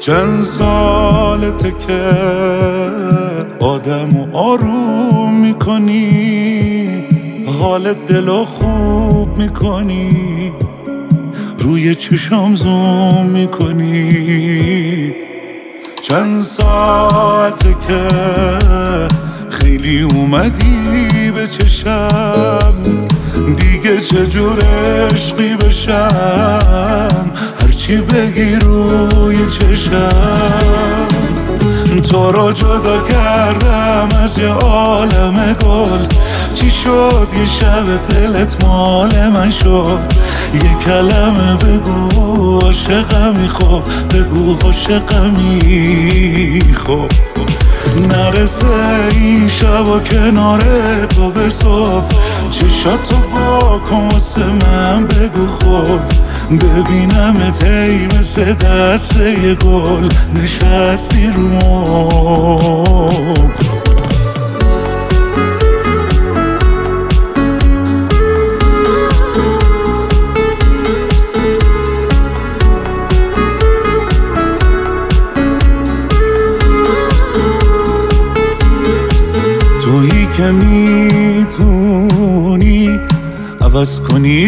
چند سالته که آدمو آروم میکنی، حال دلو خوب میکنی، روی چشام زوم میکنی. چند ساعته که خیلی اومدی به چشم، دیگه چجور عشقی بشم، هرچی بگی روی چشم. تو رو جدا کردم از یه عالم گل، چی شد یه شب دلت مال من شد؟ یه کلمه بگو عاشقمی، خب بگو عاشقمی، خب نرسه این شب و کنار تو به صبح، چشاتو با کن واسه من بگو خب، ببینمت ای مثل دسته ی گل نشستی رو مبل. تویی که میتونی عوض کنی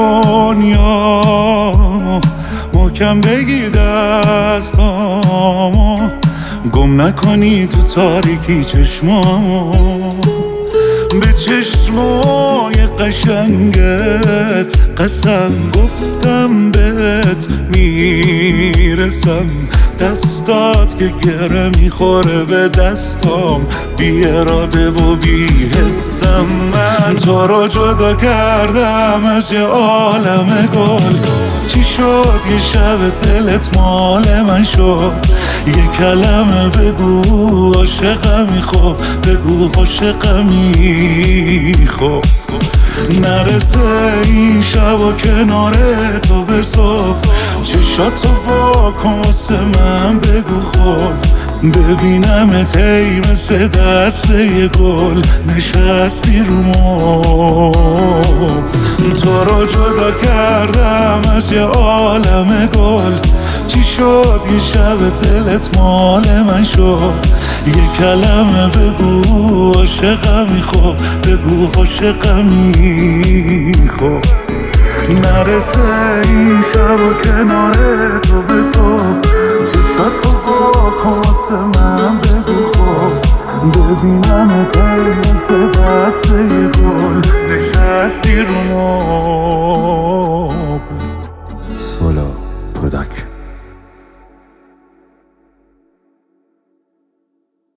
دنیا، محکم بگی دستامو، گم نکنی تو تاریکی چشمامو. به چشمای قشنگت قسم گفتم بهت میرسم، دستات که گره میخوره به دستام، بی اراده و بی حسم. من تو رو جدا کردم از یه عالم گل، چی شد یه شب دلت مال من شد؟ یه کلمه بگو عاشقمی، خب بگو عاشقمی، خب نرسه این شب و کنار تو به صبح، چشاتو با کن واسه من بگو خب، ببینمت ای مثل دسته ی گل نشستی رو مبل. تو رو جدا کردم از یه عالم گل، چی شد یه شب دلت مال من شد؟ یه کلمه بگو عاشقمی، خب بگو عاشقمی، خب نرسه این شب و کنار تو به صبح، چشاتو با کن واسه من بگو خب، ببینمت ای مثل دسته ی گل نشستی رو مبل. سولا پروداکشن.